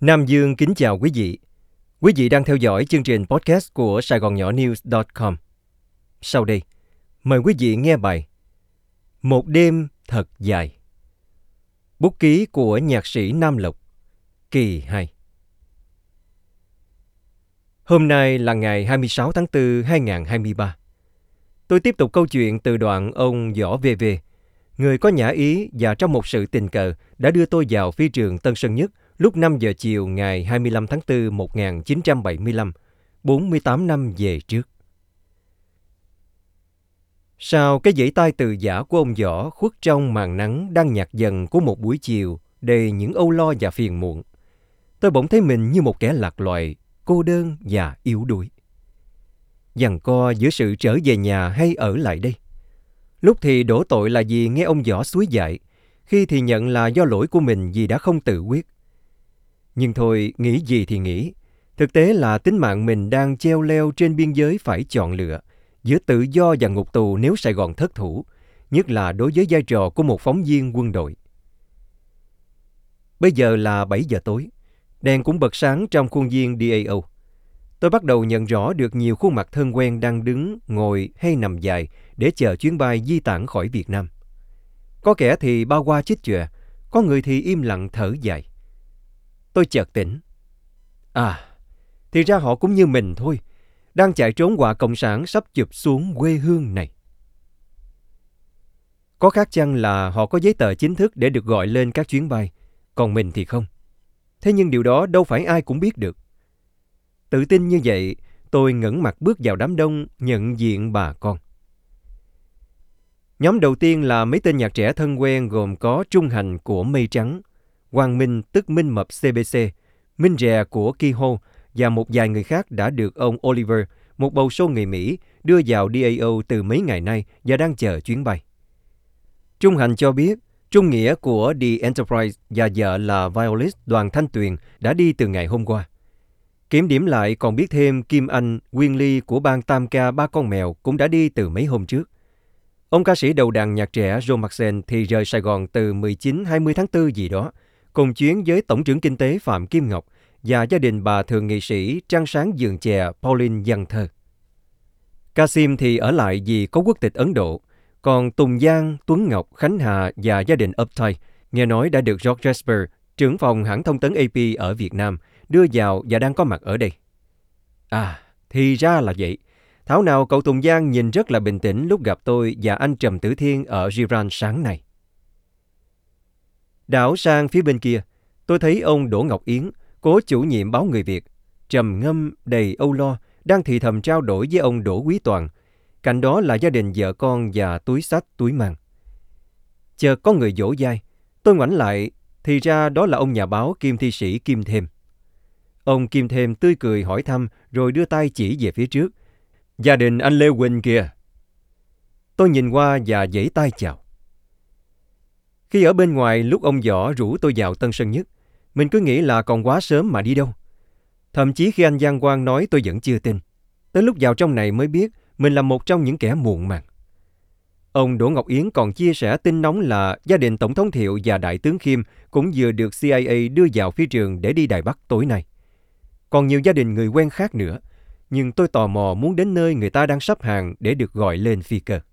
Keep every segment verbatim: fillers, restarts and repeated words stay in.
Nam Dương kính chào quý vị. Quý vị đang theo dõi chương trình podcast của Sài Gòn Nhỏ News chấm com. Sau đây, mời quý vị nghe bài Một đêm thật dài. Bút ký của nhạc sĩ Nam Lộc, kỳ hai. Hôm nay là ngày hai mươi sáu tháng tư hai nghìn không trăm hai mươi ba. Tôi tiếp tục câu chuyện từ đoạn ông Võ vê vê, người có nhã ý và trong một sự tình cờ đã đưa tôi vào phi trường Tân Sơn Nhất lúc năm giờ chiều ngày hai mươi lăm tháng tư một nghìn chín trăm bảy mươi lăm, bốn mươi tám năm về trước. Sau cái vẫy tay từ giã của ông Võ khuất trong màn nắng đang nhạt dần của một buổi chiều đầy những âu lo và phiền muộn, tôi bỗng thấy mình như một kẻ lạc loài, cô đơn và yếu đuối. Giằng co giữa sự trở về nhà hay ở lại đây. Lúc thì đổ tội là vì nghe ông Võ xúi dại, khi thì nhận là do lỗi của mình vì đã không tự quyết. Nhưng thôi, nghĩ gì thì nghĩ. Thực tế là tính mạng mình đang treo leo trên biên giới phải chọn lựa giữa tự do và ngục tù nếu Sài Gòn thất thủ, nhất là đối với vai trò của một phóng viên quân đội. Bây giờ là bảy giờ tối, đèn cũng bật sáng trong khuôn viên đê a o. Tôi bắt đầu nhận rõ được nhiều khuôn mặt thân quen đang đứng, ngồi hay nằm dài để chờ chuyến bay di tản khỏi Việt Nam. Có kẻ thì bao qua chích chòe, có người thì im lặng thở dài. Tôi chợt tỉnh. À, thì ra họ cũng như mình thôi, đang chạy trốn họa cộng sản sắp chụp xuống quê hương này. Có khác chăng là họ có giấy tờ chính thức để được gọi lên các chuyến bay, còn mình thì không. Thế nhưng điều đó đâu phải ai cũng biết được. Tự tin như vậy, tôi ngẩng mặt bước vào đám đông nhận diện bà con. Nhóm đầu tiên là mấy tên nhạc trẻ thân quen gồm có Trung Hành của Mây Trắng, Quang Minh tức Minh Mập xê bê xê, Minh Rè của Kiho và một vài người khác đã được ông Oliver, một bầu sô người Mỹ, đưa vào đê a o từ mấy ngày nay và đang chờ chuyến bay. Trung Hành cho biết Trung Nghĩa của The Enterprise và vợ là violist Đoàn Thanh Tuyền đã đi từ ngày hôm qua. Kiểm điểm lại còn biết thêm Kim Anh, Nguyên Ly của ban tam ca Ba Con Mèo cũng đã đi từ mấy hôm trước. Ông ca sĩ đầu đàn nhạc trẻ Joe Maxen thì rời Sài Gòn từ mười chín hai mươi tháng tư gì đó, cùng chuyến với Tổng trưởng Kinh tế Phạm Kim Ngọc và gia đình bà thượng nghị sĩ Trăng Sáng Giường Chè Pauline Văn Thơ. Kasim thì ở lại vì có quốc tịch Ấn Độ, còn Tùng Giang, Tuấn Ngọc, Khánh Hà và gia đình Uptight nghe nói đã được George Jasper, trưởng phòng hãng thông tấn a pê ở Việt Nam, đưa vào và đang có mặt ở đây. À, thì ra là vậy. Thảo nào cậu Tùng Giang nhìn rất là bình tĩnh lúc gặp tôi và anh Trầm Tử Thiên ở Giran sáng nay. Đảo sang phía bên kia, tôi thấy ông Đỗ Ngọc Yến, cố chủ nhiệm báo Người Việt, trầm ngâm đầy âu lo, đang thì thầm trao đổi với ông Đỗ Quý Toàn. Cạnh đó là gia đình vợ con và túi xách túi mang. Chợt có người vỗ vai, tôi ngoảnh lại, thì ra đó là ông nhà báo kiêm thi sĩ Kim Thêm. Ông Kim Thêm tươi cười hỏi thăm rồi đưa tay chỉ về phía trước. Gia đình anh Lê Huỳnh kìa. Tôi nhìn qua và vẫy tay chào. Khi ở bên ngoài lúc ông Võ rủ tôi vào Tân Sơn Nhất, mình cứ nghĩ là còn quá sớm mà đi đâu. Thậm chí khi anh Giang Quang nói tôi vẫn chưa tin. Tới lúc vào trong này mới biết mình là một trong những kẻ muộn màng. Ông Đỗ Ngọc Yến còn chia sẻ tin nóng là gia đình Tổng thống Thiệu và Đại tướng Khiêm cũng vừa được xê i a đưa vào phi trường để đi Đài Bắc tối nay. Còn nhiều gia đình người quen khác nữa, nhưng tôi tò mò muốn đến nơi người ta đang sắp hàng để được gọi lên phi cơ.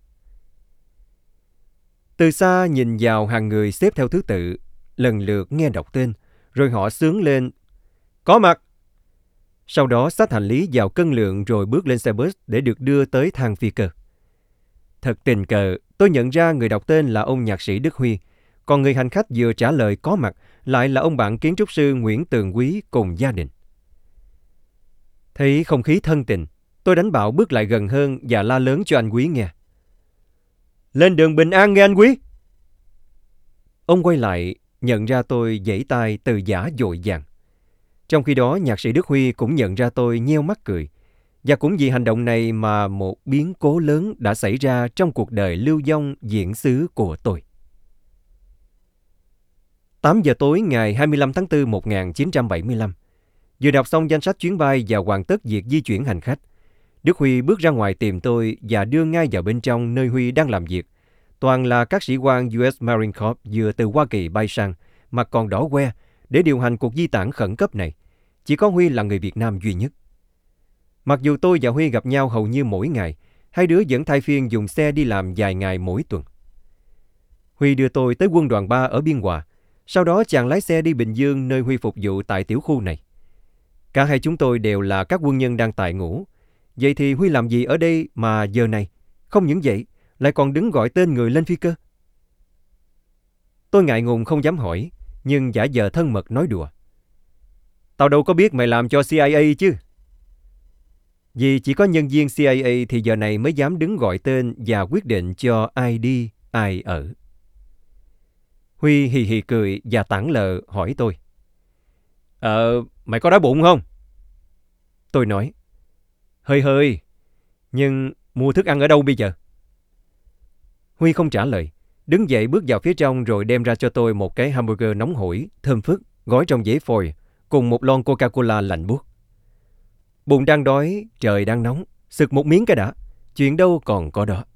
Từ xa nhìn vào hàng người xếp theo thứ tự, lần lượt nghe đọc tên, rồi họ xướng lên, có mặt. Sau đó xách hành lý vào cân lượng rồi bước lên xe bus để được đưa tới thang phi cơ. Thật tình cờ, tôi nhận ra người đọc tên là ông nhạc sĩ Đức Huy, còn người hành khách vừa trả lời có mặt lại là ông bạn kiến trúc sư Nguyễn Tường Quý cùng gia đình. Thấy không khí thân tình, tôi đánh bạo bước lại gần hơn và la lớn cho anh Quý nghe. Lên đường bình an nghe anh Quý! Ông quay lại, nhận ra tôi vẫy tay từ giã dội vàng. Trong khi đó, nhạc sĩ Đức Huy cũng nhận ra tôi nheo mắt cười. Và cũng vì hành động này mà một biến cố lớn đã xảy ra trong cuộc đời lưu vong diễn xứ của tôi. tám giờ tối ngày hai mươi lăm tháng tư một nghìn chín trăm bảy mươi lăm, vừa đọc xong danh sách chuyến bay và hoàn tất việc di chuyển hành khách, Đức Huy bước ra ngoài tìm tôi và đưa ngay vào bên trong nơi Huy đang làm việc. Toàn là các sĩ quan u ét Marine Corps vừa từ Hoa Kỳ bay sang, mặt còn đỏ que, để điều hành cuộc di tản khẩn cấp này. Chỉ có Huy là người Việt Nam duy nhất. Mặc dù tôi và Huy gặp nhau hầu như mỗi ngày, hai đứa vẫn thay phiên dùng xe đi làm vài ngày mỗi tuần. Huy đưa tôi tới quân đoàn ba ở Biên Hòa. Sau đó chàng lái xe đi Bình Dương, nơi Huy phục vụ tại tiểu khu này. Cả hai chúng tôi đều là các quân nhân đang tại ngũ. Vậy thì Huy làm gì ở đây mà giờ này? Không những vậy, lại còn đứng gọi tên người lên phi cơ. Tôi ngại ngùng không dám hỏi, nhưng giả vờ thân mật nói đùa. Tao đâu có biết mày làm cho xê i a chứ. Vì chỉ có nhân viên xê i a thì giờ này mới dám đứng gọi tên và quyết định cho ai đi, ai ở. Huy hì hì cười và tảng lờ hỏi tôi. Ờ, mày có đói bụng không? Tôi nói. Hơi hơi, nhưng mua thức ăn ở đâu bây giờ? Huy không trả lời, đứng dậy bước vào phía trong rồi đem ra cho tôi một cái hamburger nóng hổi, thơm phức, gói trong giấy foil, cùng một lon Coca-Cola lạnh buốt. Bụng đang đói, trời đang nóng, sực một miếng cái đã, chuyện đâu còn có đó.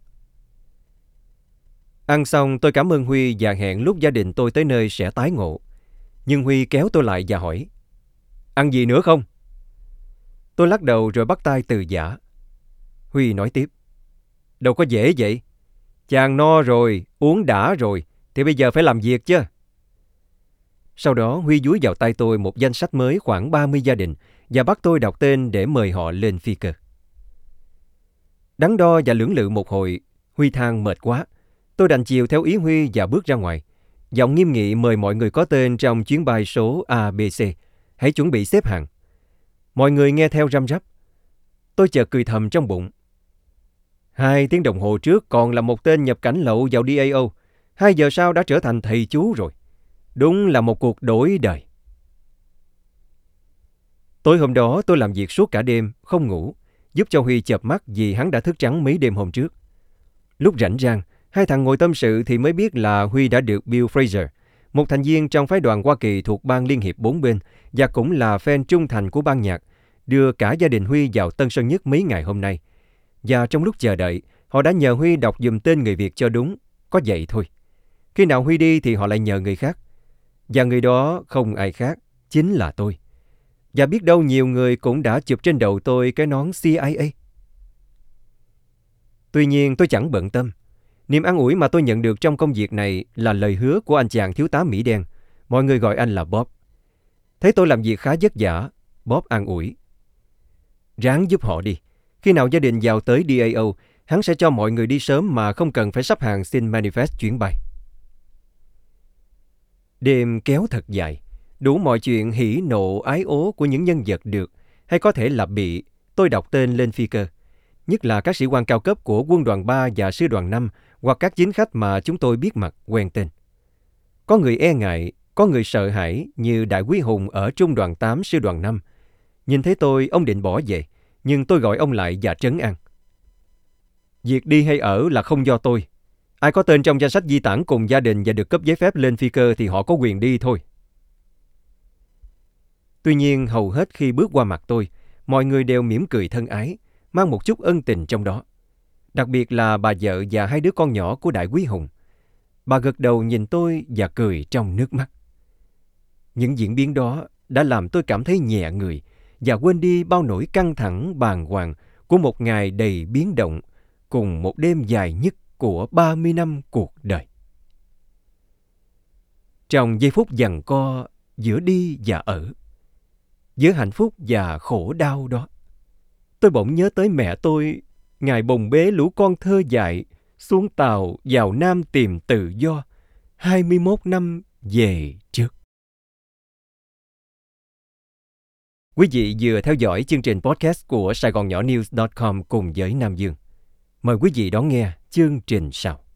Ăn xong tôi cảm ơn Huy và hẹn lúc gia đình tôi tới nơi sẽ tái ngộ. Nhưng Huy kéo tôi lại và hỏi, ăn gì nữa không? Tôi lắc đầu rồi bắt tay từ giã. Huy nói tiếp, đâu có dễ vậy. Chàng no rồi, uống đã rồi, thì bây giờ phải làm việc chứ. Sau đó Huy dúi vào tay tôi một danh sách mới khoảng ba mươi gia đình và bắt tôi đọc tên để mời họ lên phi cơ. Đắn đo và lưỡng lự một hồi, Huy than mệt quá. Tôi đành chiều theo ý Huy và bước ra ngoài. Giọng nghiêm nghị mời mọi người có tên trong chuyến bay số A B C hãy chuẩn bị xếp hàng. Mọi người nghe theo răm rắp. Tôi chợt cười thầm trong bụng. Hai tiếng đồng hồ trước còn là một tên nhập cảnh lậu vào đê a o. Hai giờ sau đã trở thành thầy chú rồi. Đúng là một cuộc đổi đời. Tối hôm đó tôi làm việc suốt cả đêm, không ngủ, giúp cho Huy chợp mắt vì hắn đã thức trắng mấy đêm hôm trước. Lúc rảnh rang, hai thằng ngồi tâm sự thì mới biết là Huy đã được Bill Fraser, một thành viên trong phái đoàn Hoa Kỳ thuộc Ban Liên hiệp bốn bên và cũng là fan trung thành của ban nhạc, đưa cả gia đình Huy vào Tân Sơn Nhất mấy ngày hôm nay. Và trong lúc chờ đợi, họ đã nhờ Huy đọc dùm tên người Việt cho đúng, có vậy thôi. Khi nào Huy đi thì họ lại nhờ người khác. Và người đó không ai khác, chính là tôi. Và biết đâu nhiều người cũng đã chụp trên đầu tôi cái nón xê i a. Tuy nhiên tôi chẳng bận tâm. Niềm an ủi mà tôi nhận được trong công việc này là lời hứa của anh chàng thiếu tá Mỹ đen. Mọi người gọi anh là Bob. Thấy tôi làm việc khá vất vả, Bob an ủi. Ráng giúp họ đi. Khi nào gia đình vào tới đê a o, hắn sẽ cho mọi người đi sớm mà không cần phải sắp hàng xin manifest chuyến bay. Đêm kéo thật dài. Đủ mọi chuyện hỉ nộ ái ố của những nhân vật được, hay có thể là bị, tôi đọc tên lên phi cơ. Nhất là các sĩ quan cao cấp của quân đoàn ba và sư đoàn năm hoặc các chính khách mà chúng tôi biết mặt quen tên. Có người e ngại, có người sợ hãi như Đại úy Hùng ở trung đoàn tám sư đoàn năm. Nhìn thấy tôi, ông định bỏ về, nhưng tôi gọi ông lại và trấn an. Việc đi hay ở là không do tôi. Ai có tên trong danh sách di tản cùng gia đình và được cấp giấy phép lên phi cơ thì họ có quyền đi thôi. Tuy nhiên, hầu hết khi bước qua mặt tôi, mọi người đều mỉm cười thân ái, mang một chút ân tình trong đó. Đặc biệt là bà vợ và hai đứa con nhỏ của Đại úy Hùng. Bà gật đầu nhìn tôi và cười trong nước mắt. Những diễn biến đó đã làm tôi cảm thấy nhẹ người và quên đi bao nỗi căng thẳng bàng hoàng của một ngày đầy biến động cùng một đêm dài nhất của ba mươi năm cuộc đời. Trong giây phút giằng co giữa đi và ở, giữa hạnh phúc và khổ đau đó, tôi bỗng nhớ tới mẹ tôi, ngày bồng bế lũ con thơ dại xuống tàu vào Nam tìm tự do hai mươi mốt năm về trước. Quý vị vừa theo dõi chương trình podcast của Sài Gòn Nhỏ News chấm com cùng với Nam Dương. Mời quý vị đón nghe chương trình sau.